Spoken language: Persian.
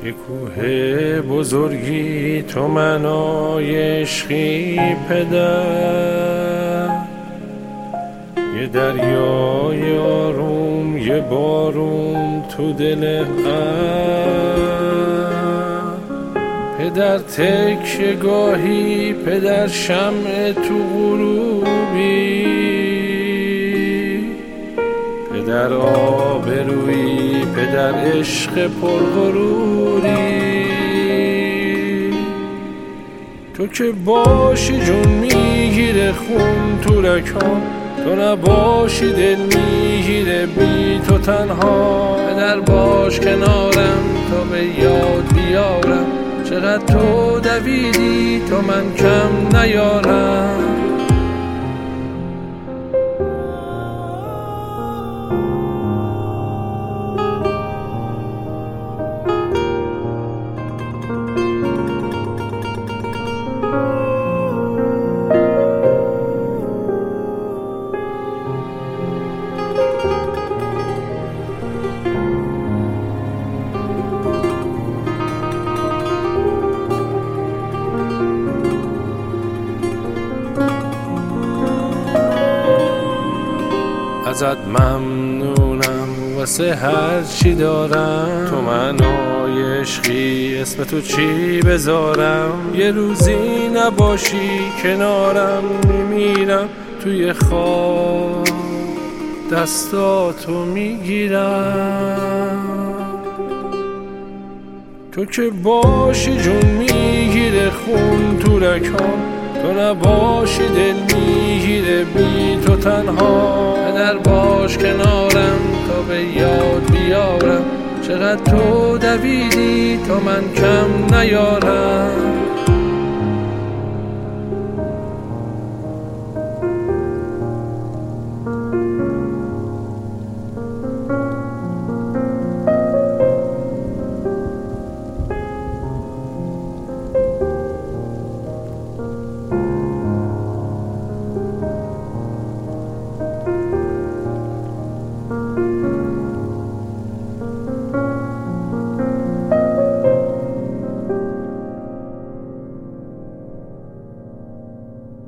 یه کوه بزرگی تو منای عشقی پدر، یه دریای آروم، یه بارون تو دل غم. پدر تکیه گاهی، پدر شمع تو غروبی، پدر آبرویی، پدر عشق پرغروری. تو که باشی جون میگیره خون تو رکام، تو نباشی دل میگیره بی تو تنها. پدر باش کنارم تا به یاد بیارم، چقدر تو دویدی تا من کم نیارم. ازت ممنونم واسه هر چی دارم، تو منای عشقی اسم تو چی بذارم. یه روزی نباشی کنارم میمیرم، توی خواب دستاتو میگیرم. تو که باشی جون میگیره خون تو رکام، تو نباشی دل میگیره بی تو تنها. پدر باش کنارم تا به یاد بیارم، چقدر تو دویدی تا من کم نیارم.